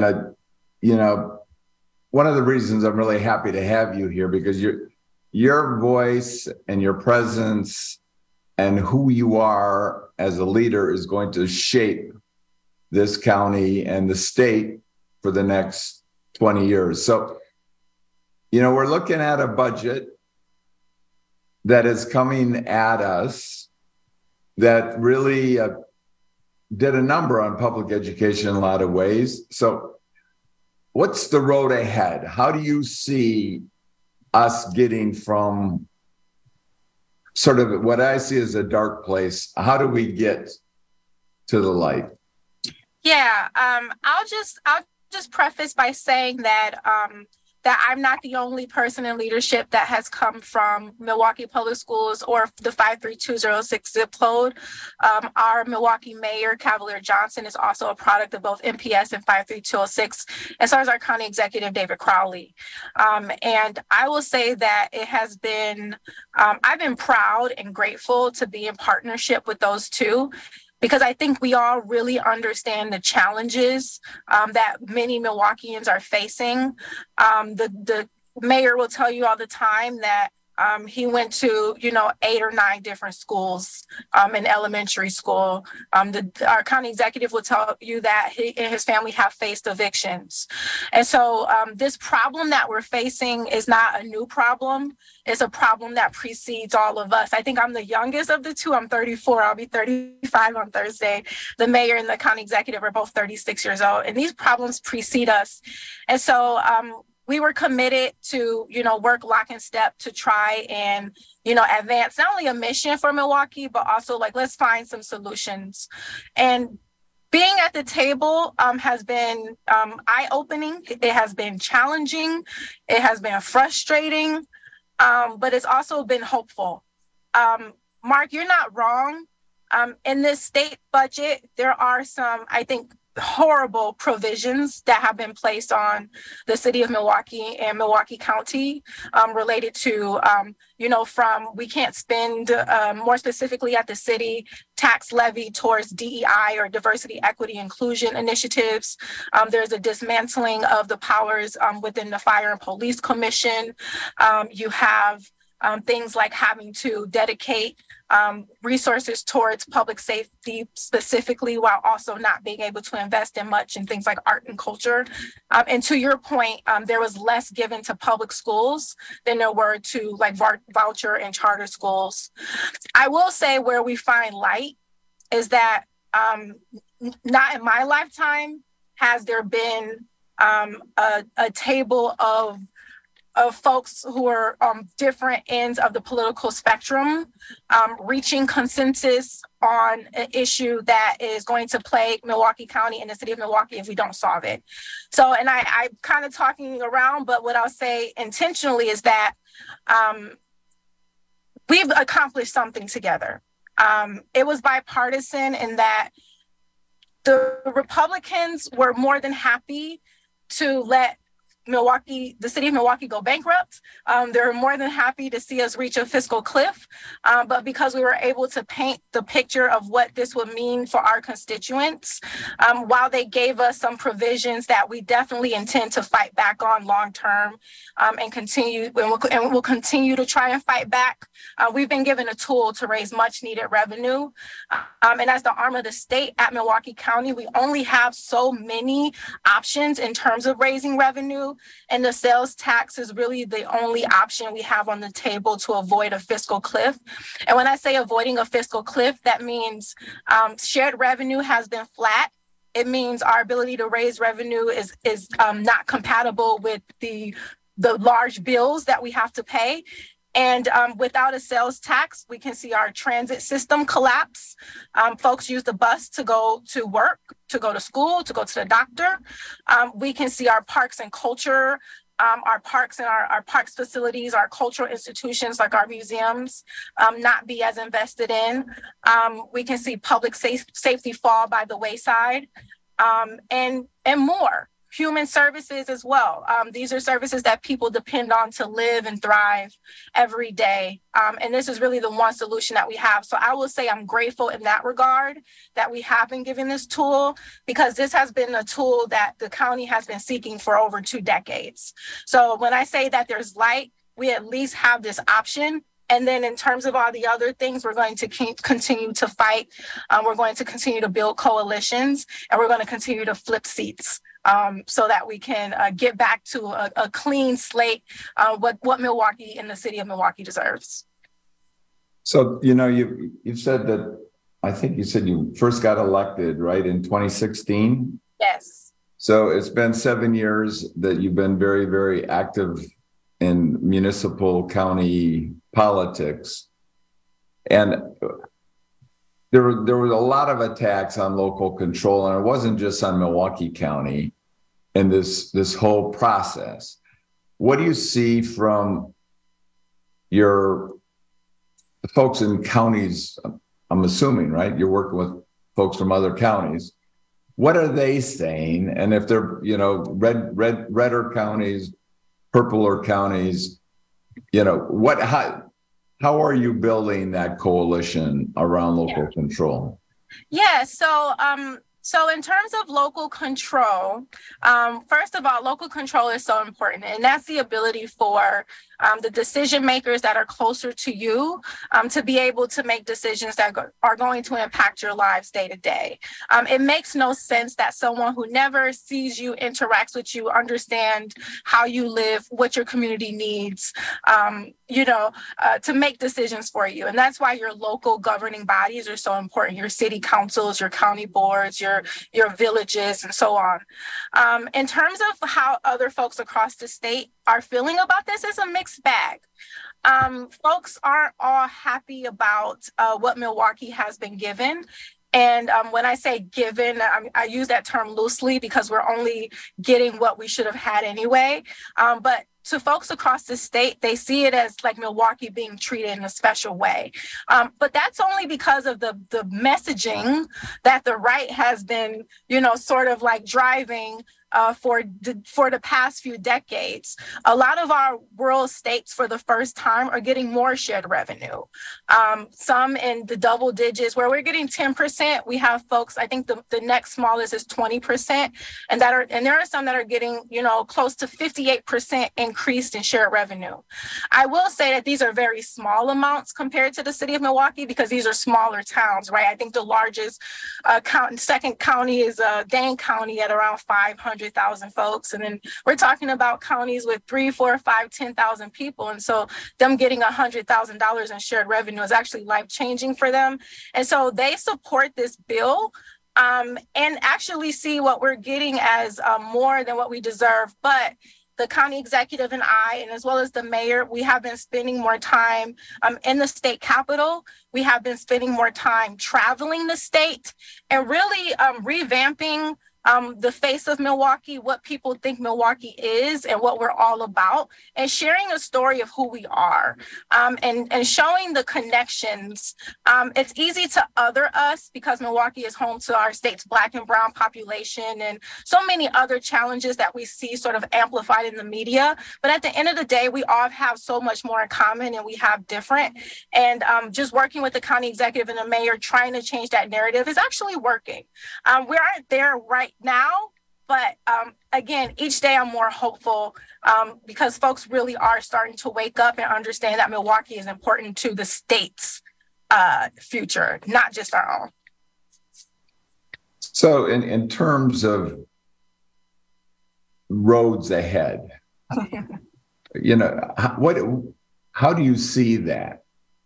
one of the reasons I'm really happy to have you here, because your voice and your presence and who you are as a leader is going to shape this county and the state for the next 20 years. So, we're looking at a budget that is coming at us that really did a number on public education in a lot of ways. So what's the road ahead? How do you see us getting from sort of what I see as a dark place? How do we get to the light? Yeah, I'll just preface by saying that that I'm not the only person in leadership that has come from Milwaukee Public Schools or the 53206 zip code. Our Milwaukee Mayor, Cavalier Johnson, is also a product of both MPS and 53206, and so is our County Executive, David Crowley. And I will say that it has been, I've been proud and grateful to be in partnership with those two, because I think we all really understand the challenges that many Milwaukeeans are facing. The mayor will tell you all the time that he went to, 8 or 9 different schools in elementary school. Our county executive will tell you that he and his family have faced evictions. And so this problem that we're facing is not a new problem. It's a problem that precedes all of us. I think I'm the youngest of the two. I'm 34. I'll be 35 on Thursday. The mayor and the county executive are both 36 years old, and these problems precede us. And so we were committed to, work lock and step to try and, advance not only a mission for Milwaukee, but also let's find some solutions. And being at the table has been eye-opening. It has been challenging. It has been frustrating, but it's also been hopeful. Mark, you're not wrong. In this state budget, there are some, I think, horrible provisions that have been placed on the city of Milwaukee and Milwaukee County related to, from we can't spend more specifically at the city tax levy towards DEI or diversity, equity, inclusion initiatives. There's a dismantling of the powers within the Fire and Police Commission. You have things like having to dedicate resources towards public safety specifically, while also not being able to invest in much in things like art and culture. And to your point, there was less given to public schools than there were to voucher and charter schools. I will say where we find light is that not in my lifetime has there been a table of folks who are on different ends of the political spectrum, reaching consensus on an issue that is going to plague Milwaukee County and the city of Milwaukee if we don't solve it. So, and I'm kind of talking around, but what I'll say intentionally is that we've accomplished something together. It was bipartisan in that the Republicans were more than happy to let the city of Milwaukee go bankrupt. They're more than happy to see us reach a fiscal cliff. But because we were able to paint the picture of what this would mean for our constituents, while they gave us some provisions that we definitely intend to fight back on long term, and we'll continue to try and fight back. We've been given a tool to raise much needed revenue. And as the arm of the state at Milwaukee County, we only have so many options in terms of raising revenue. And the sales tax is really the only option we have on the table to avoid a fiscal cliff. And when I say avoiding a fiscal cliff, that means shared revenue has been flat. It means our ability to raise revenue is not compatible with the large bills that we have to pay. And without a sales tax, we can see our transit system collapse. Folks use the bus to go to work, to go to school, to go to the doctor. We can see our parks and culture, our parks and our parks facilities, our cultural institutions like our museums not be as invested in. We can see public safety fall by the wayside, and more. Human services as well. These are services that people depend on to live and thrive every day. And this is really the one solution that we have. So I will say I'm grateful in that regard that we have been given this tool, because this has been a tool that the county has been seeking for over 2 decades. So when I say that there's light, we at least have this option. And then in terms of all the other things, we're going to continue to fight. We're going to continue to build coalitions, and we're going to continue to flip seats. So that we can get back to a clean slate, what Milwaukee and the city of Milwaukee deserves. So, you've said that, I think you said you first got elected, right, in 2016? Yes. So it's been 7 years that you've been very, very active in municipal county politics. And there was a lot of attacks on local control, and it wasn't just on Milwaukee County in this whole process. What do you see from your folks in counties? I'm assuming, right? You're working with folks from other counties. What are they saying? And if they're, redder counties, purpler counties, how are you building that coalition around local control? Yeah, so in terms of local control, first of all, local control is so important, and that's the ability for the decision makers that are closer to you to be able to make decisions that are going to impact your lives day to day. It makes no sense that someone who never sees you, interacts with you, understand how you live, what your community needs, to make decisions for you. And that's why your local governing bodies are so important. Your city councils, your county boards, your villages, and so on. In terms of how other folks across the state are feeling about this, it's a mixed bag. Folks aren't all happy about what Milwaukee has been given. And when I say given, I use that term loosely because we're only getting what we should have had anyway. But to folks across the state, they see it as like Milwaukee being treated in a special way. But that's only because of the messaging that the right has been, sort of like driving for the past few decades. A lot of our rural states for the first time are getting more shared revenue. Some in the double digits where we're getting 10%. We have folks, I think the next smallest is 20%. And there are some that are getting, close to 58% increased in shared revenue. I will say that these are very small amounts compared to the city of Milwaukee because these are smaller towns, right? I think the largest second county is Dane County at around 500,000 folks. And then we're talking about counties with 3, 4, 5, 10,000 people. And so them getting $100,000 in shared revenue is actually life-changing for them. And so they support this bill and actually see what we're getting as more than what we deserve. But the county executive and I, and as well as the mayor, we have been spending more time in the state capitol. We have been spending more time traveling the state and really revamping the face of Milwaukee, what people think Milwaukee is and what we're all about, and sharing a story of who we are, and showing the connections. It's easy to other us because Milwaukee is home to our state's Black and brown population and so many other challenges that we see sort of amplified in the media. But at the end of the day, we all have so much more in common and we have different. And just working with the county executive and the mayor trying to change that narrative is actually working. We aren't there right now, but again, each day I'm more hopeful because folks really are starting to wake up and understand that Milwaukee is important to the state's future, not just our own. So in terms of roads ahead, how do you see that?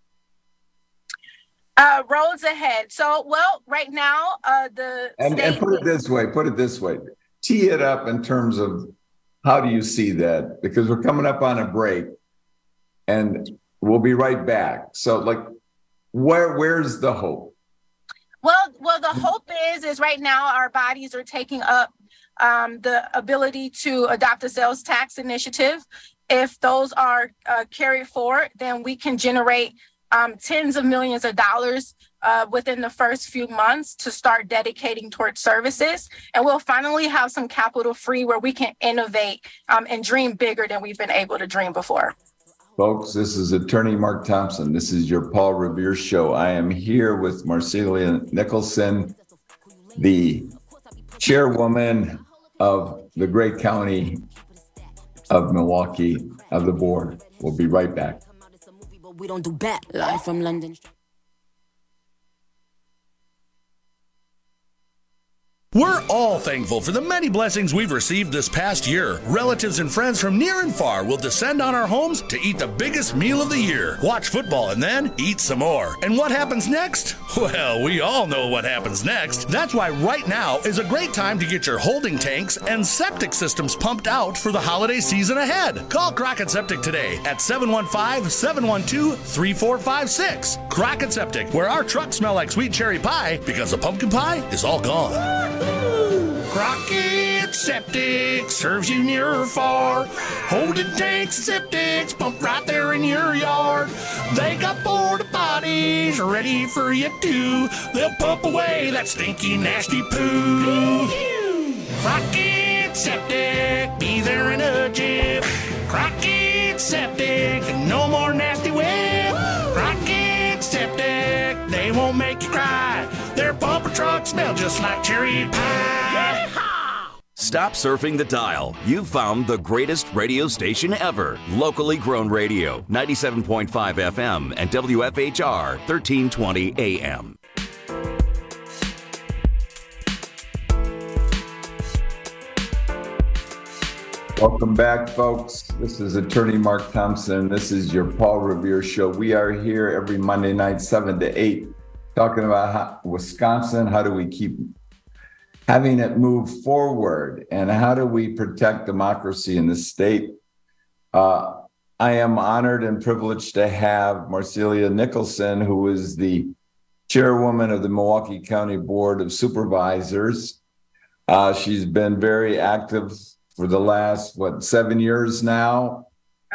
Roads ahead. So, well, right now, and put it this way, tee it up in terms of how do you see that? Because we're coming up on a break and we'll be right back. So like, where's the hope? Well, the hope is right now our bodies are taking up the ability to adopt a sales tax initiative. If those are carried forward, then we can generate tens of millions of dollars within the first few months to start dedicating towards services. And we'll finally have some capital free where we can innovate and dream bigger than we've been able to dream before. Folks, this is Attorney Mark Thompson. This is your Paul Revere Show. I am here with Marcelia Nicholson, the chairwoman of the great county of Milwaukee, of the board. We'll be right back. We don't do bad. Live from London. We're all thankful for the many blessings we've received this past year. Relatives and friends from near and far will descend on our homes to eat the biggest meal of the year, watch football, and then eat some more. And what happens next? Well, we all know what happens next. That's why right now is a great time to get your holding tanks and septic systems pumped out for the holiday season ahead. Call Crockett Septic today at 715-712-3456. Crockett Septic, where our trucks smell like sweet cherry pie because the pumpkin pie is all gone. Crockett Septic serves you near or far. Holding tanks and septics pumped right there in your yard. They got porta potties ready for you too. They'll pump away that stinky, nasty poo. Crockett Septic, be there in a jiff. Crockett Septic, no more nasty whip. Crockett Septic, they won't make you cry. Their bumper trucks smell just like cherry pie. Stop surfing the dial. You've found the greatest radio station ever. Locally grown radio, 97.5 FM and WFHR, 1320 AM. Welcome back, folks. This is Attorney Mark Thompson. This is your Paul Revere Show. We are here every Monday night, 7 to 8, talking about Wisconsin. How do we keep having it move forward, and how do we protect democracy in this state? I am honored and privileged to have Marcelia Nicholson, who is the chairwoman of the Milwaukee County Board of Supervisors. She's been very active for the last, 7 years now?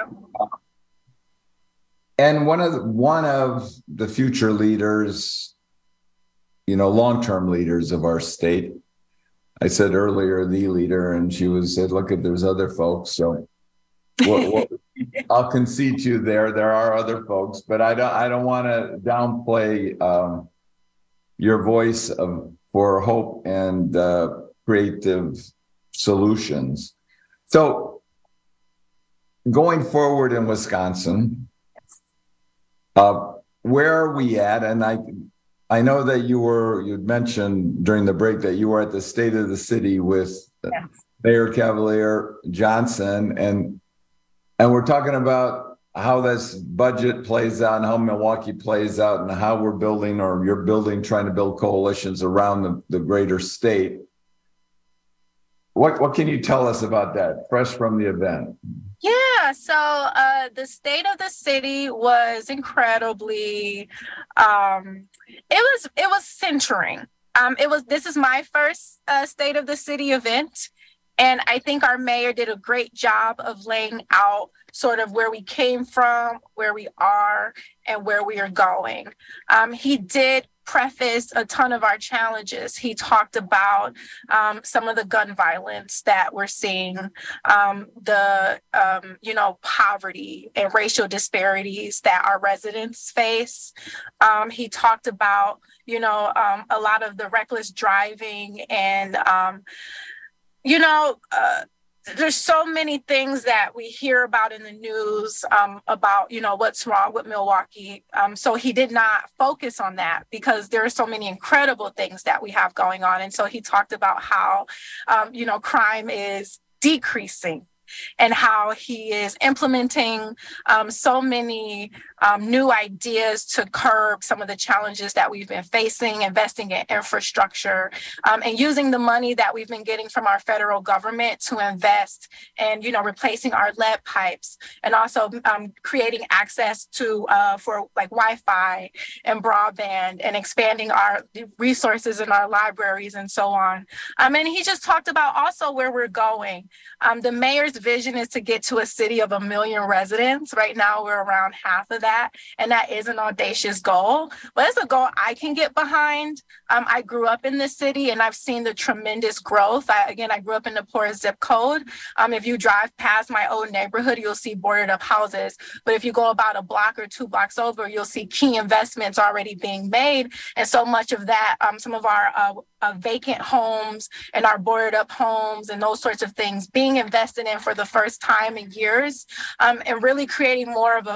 And one of the future leaders, long-term leaders of our state. I said earlier, the leader, and she said, look, there's other folks. So I'll concede to you there. There are other folks, but I don't want to downplay your voice for hope and creative solutions. So going forward in Wisconsin, where are we at? And I know that you'd mentioned during the break that you were at the State of the City with Mayor Cavalier Johnson, and we're talking about how this budget plays out and how Milwaukee plays out and how we're building, or you're building, trying to build coalitions around the greater state. What can you tell us about that, fresh from the event? Yeah, so the State of the City was incredibly, it was centering. This is my first State of the City event. And I think our mayor did a great job of laying out sort of where we came from, where we are, and where we are going. He did preface a ton of our challenges. He talked about some of the gun violence that we're seeing, poverty and racial disparities that our residents face. He talked about, a lot of the reckless driving and, there's so many things that we hear about in the news about, what's wrong with Milwaukee. So he did not focus on that because there are so many incredible things that we have going on. And so he talked about how, crime is decreasing and how he is implementing so many new ideas to curb some of the challenges that we've been facing, investing in infrastructure, and using the money that we've been getting from our federal government to invest and, replacing our lead pipes and also creating access to for like Wi-Fi and broadband and expanding our resources in our libraries and so on. And he just talked about also where we're going. The mayor's vision is to get to a city of 1 million residents. Right now, we're around half of that. And that is an audacious goal, but it's a goal I can get behind. I grew up in this city and I've seen the tremendous growth. I grew up in the poorest zip code. If you drive past my old neighborhood, you'll see boarded up houses. But if you go about a block or 2 blocks over, you'll see key investments already being made. And so much of that, some of our vacant homes and our boarded up homes and those sorts of things being invested in for the first time in years, and really creating more of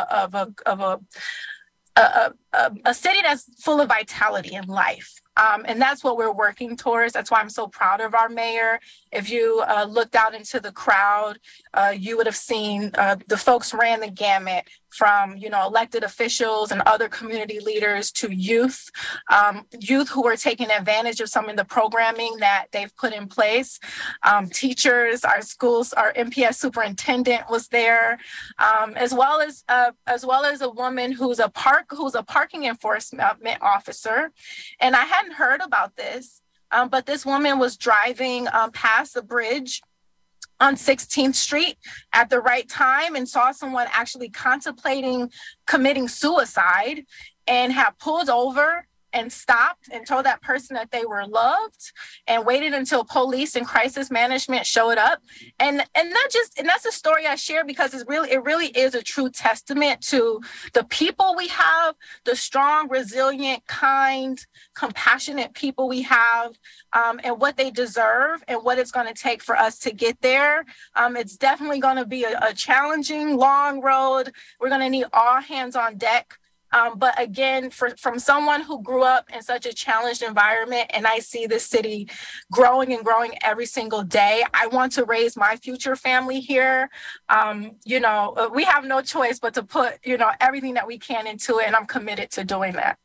a city that's full of vitality and life. And that's what we're working towards. That's why I'm so proud of our mayor. If you looked out into the crowd, you would have seen the folks ran the gamut from, elected officials and other community leaders to youth who were taking advantage of some of the programming that they've put in place. Teachers, our schools, our MPS superintendent was there, as well as a woman who's a parking enforcement officer. And I hadn't heard about this, but this woman was driving past a bridge on 16th Street at the right time and saw someone actually contemplating committing suicide and had pulled over and stopped and told that person that they were loved and waited until police and crisis management showed up. And that's a story I share because it really is a true testament to the people we have, the strong, resilient, kind, compassionate people we have, and what they deserve and what it's going to take for us to get there. It's definitely going to be a challenging, long road. We're going to need all hands on deck. But again, from someone who grew up in such a challenged environment, and I see this city growing and growing every single day, I want to raise my future family here. We have no choice but to put, everything that we can into it, and I'm committed to doing that.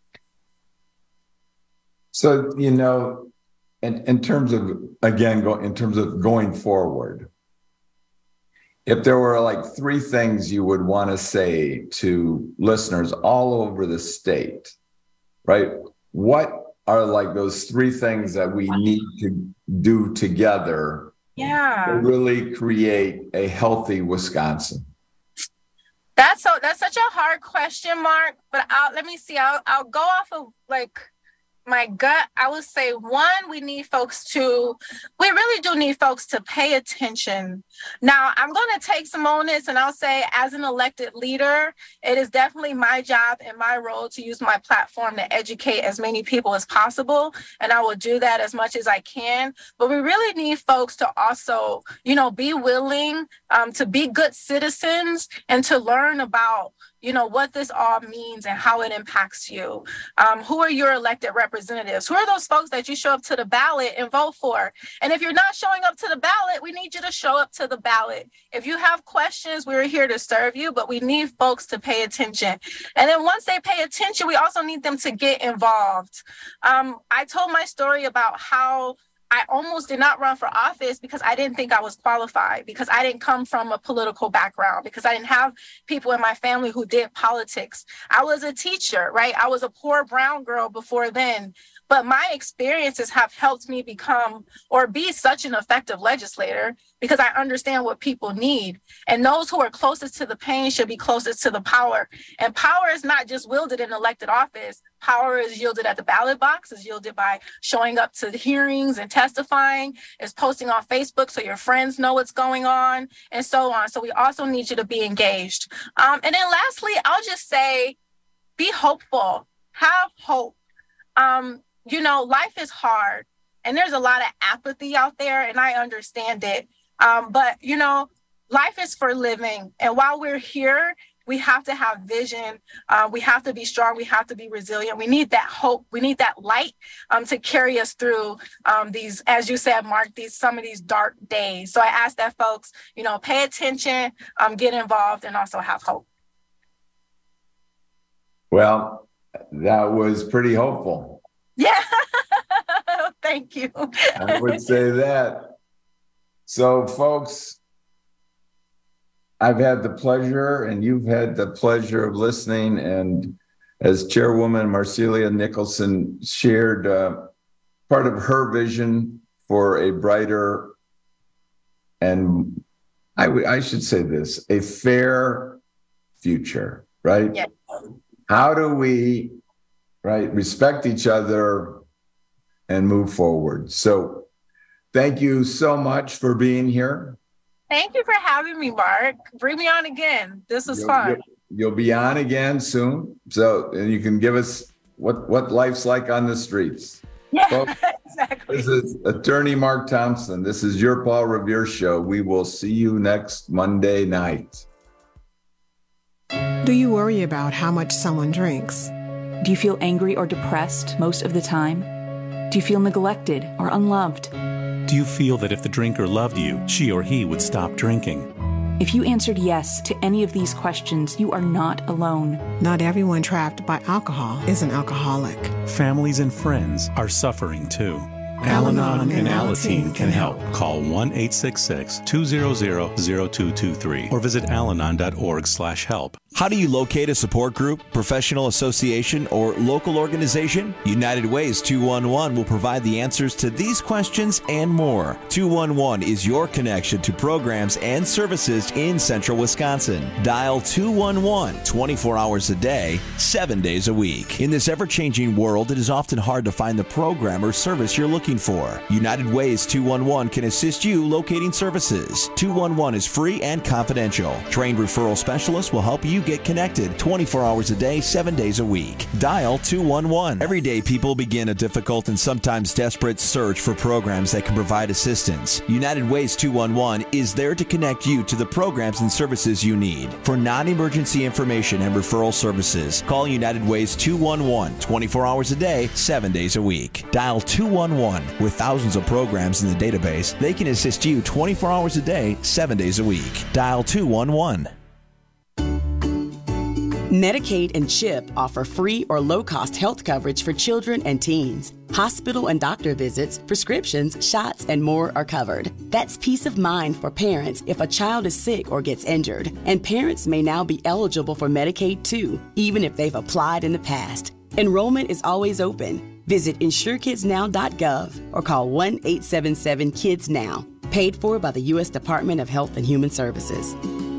So, in terms of going forward, if there were like 3 things you would want to say to listeners all over the state, right? What are like those 3 things that we need to do together to really create a healthy Wisconsin? That's such a hard question, Mark, but let me see. I'll go off of my gut. I would say 1, we really do need folks to pay attention. Now, I'm going to take some onus and I'll say as an elected leader, it is definitely my job and my role to use my platform to educate as many people as possible. And I will do that as much as I can. But we really need folks to also, be willing to be good citizens and to learn about what this all means and how it impacts you. Who are your elected representatives? Who are those folks that you show up to the ballot and vote for? And if you're not showing up to the ballot, we need you to show up to the ballot. If you have questions, we're here to serve you, but we need folks to pay attention. And then once they pay attention, we also need them to get involved. I told my story about how I almost did not run for office because I didn't think I was qualified, because I didn't come from a political background, because I didn't have people in my family who did politics. I was a teacher, right? I was a poor brown girl before then. but my experiences have helped me become or be such an effective legislator because I understand what people need. And those who are closest to the pain should be closest to the power. And power is not just wielded in elected office. Power is yielded at the ballot box, is yielded by showing up to the hearings and testifying, is posting on Facebook so your friends know what's going on, and so on. So we also need you to be engaged. And then lastly, I'll just say, be hopeful, have hope. Life is hard and there's a lot of apathy out there, and I understand it. But life is for living. And while we're here, we have to have vision. We have to be strong. We have to be resilient. We need that hope. We need that light to carry us through these, as you said, Mark, some of these dark days. So I ask that folks, pay attention, get involved, and also have hope. Well, that was pretty hopeful. Yeah. Thank you. I would say that. So, folks, I've had the pleasure, and you've had the pleasure of listening. And as Chairwoman Marcelia Nicholson shared part of her vision for a brighter, and I should say this, a fair future, right? Yeah. How do we, respect each other and move forward? So thank you so much for being here. Thank you for having me, Mark. Bring me on again. This was fun. You'll be on again soon. And you can give us what life's like on the streets. Yeah, folks, exactly. This is Attorney Mark Thompson. This is your Paul Revere Show. We will see you next Monday night. Do you worry about how much someone drinks? Do you feel angry or depressed most of the time? Do you feel neglected or unloved? Do you feel that if the drinker loved you, she or he would stop drinking? If you answered yes to any of these questions, you are not alone. Not everyone trapped by alcohol is an alcoholic. Families and friends are suffering too. Al-Anon and Alateen can help. Call 1-866-200-0223 or visit alanon.org/help. How do you locate a support group, professional association, or local organization? United Ways 211 will provide the answers to these questions and more. 211 is your connection to programs and services in central Wisconsin. Dial 211 24 hours a day, 7 days a week. In this ever-changing world, it is often hard to find the program or service you're looking for. United Ways 211 can assist you locating services. 211 is free and confidential. Trained referral specialists will help you get connected 24 hours a day, 7 days a week. Dial 211. Every day, people begin a difficult and sometimes desperate search for programs that can provide assistance. United Ways 211 is there to connect you to the programs and services you need. For non-emergency information and referral services, call United Ways 211 24 hours a day, 7 days a week. Dial 211. With thousands of programs in the database, they can assist you 24 hours a day, 7 days a week. Dial 211. Medicaid and CHIP offer free or low-cost health coverage for children and teens. Hospital and doctor visits, prescriptions, shots, and more are covered. That's peace of mind for parents if a child is sick or gets injured. And parents may now be eligible for Medicaid too, even if they've applied in the past. Enrollment is always open. Visit InsureKidsNow.gov or call 1-877-KIDS-NOW. Paid for by the U.S. Department of Health and Human Services.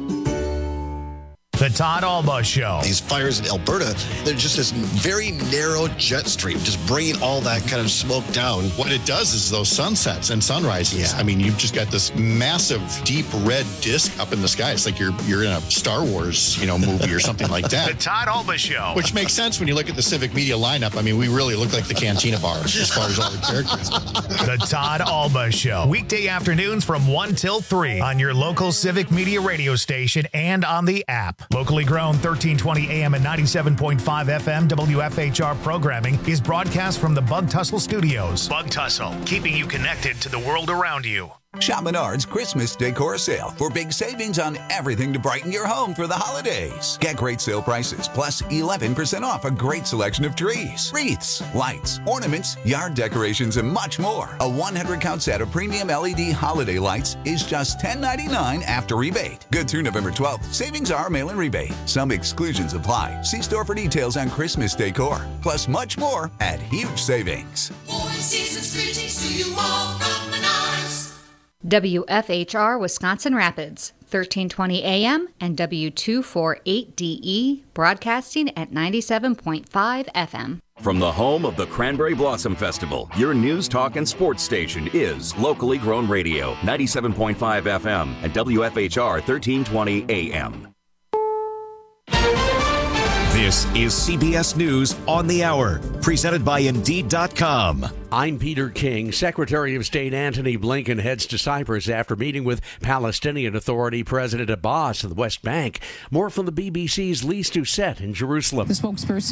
The Todd Alba Show. These fires in Alberta, they're just this very narrow jet stream, just bringing all that kind of smoke down. What it does is those sunsets and sunrises. Yeah. I mean, you've just got this massive, deep red disc up in the sky. It's like you're in a Star Wars, movie or something like that. The Todd Alba Show. Which makes sense when you look at the Civic Media lineup. I mean, we really look like the Cantina bars as far as all the characters. The Todd Alba Show. Weekday afternoons from 1 till 3 on your local Civic Media radio station and on the app. Locally grown 1320 AM and 97.5 FM WFHR programming is broadcast from the Bug Tussle Studios. Bug Tussle, keeping you connected to the world around you. Shop Menards Christmas decor sale for big savings on everything to brighten your home for the holidays. Get great sale prices plus 11% off a great selection of trees, wreaths, lights, ornaments, yard decorations, and much more. A 100-count set of premium LED holiday lights is just $10.99 after rebate. Good through November 12th. Savings are mail-in rebate. Some exclusions apply. See store for details on Christmas decor. Plus much more at huge savings. Season's greetings to you all from Menards. WFHR Wisconsin Rapids, 1320 AM and W248DE, broadcasting at 97.5 FM. From the home of the Cranberry Blossom Festival, your news, talk, and sports station is Locally Grown Radio, 97.5 FM and WFHR 1320 AM. This is CBS News on the Hour, presented by Indeed.com. I'm Peter King. Secretary of State Antony Blinken heads to Cyprus after meeting with Palestinian Authority President Abbas of the West Bank. More from the BBC's Lise Doucette in Jerusalem. The spokesperson